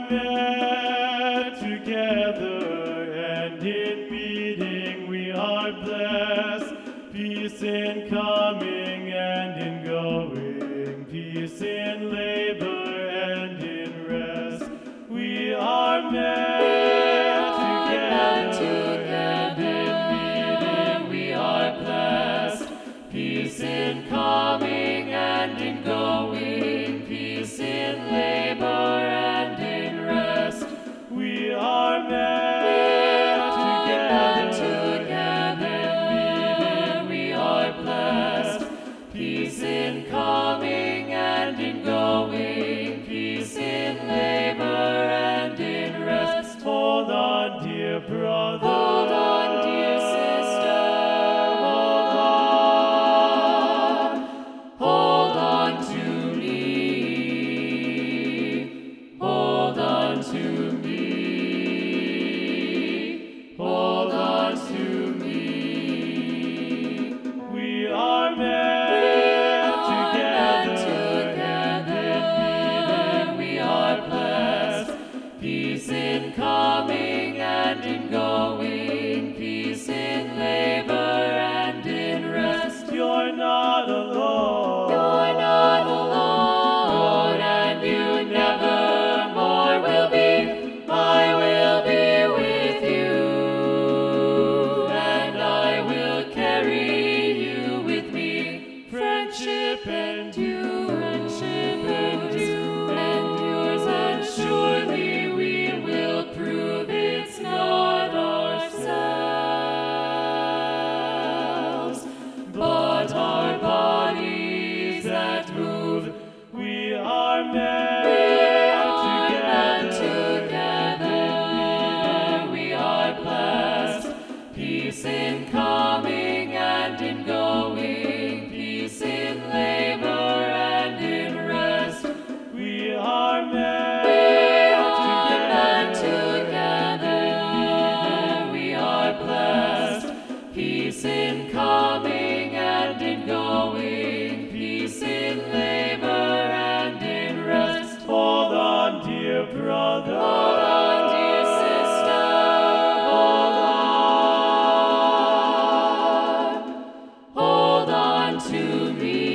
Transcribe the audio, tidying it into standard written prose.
met together, and in meeting we are blessed. Peace in coming and in going, peace in labor and in rest. We are met together, and in meeting we are blessed. Peace in coming and in going, peace in labor and in rest. We are met together, and in meeting we are blessed. Peace in coming and in going, peace in labor and in rest. Hold on, dear brother. Hold on, dear sister. Hold on to me. Hold on to me. Hold on to me. We are met together, and we are blessed. Peace in coming and in going, peace in labor and in rest. You're not alone. You're not alone, and you never more will be. I will be with you, and I will carry you with me. Friendship endures, and surely we will prove it's not ourselves, but our bodies that move. We are met together, we are blessed. Peace in coming and in going, peace in labor and in rest. We are met together, we are blessed. Peace in coming and in going, peace in labor and in rest. Hold on, dear brother. Hold on, dear sister. Hold on. Hold on to me.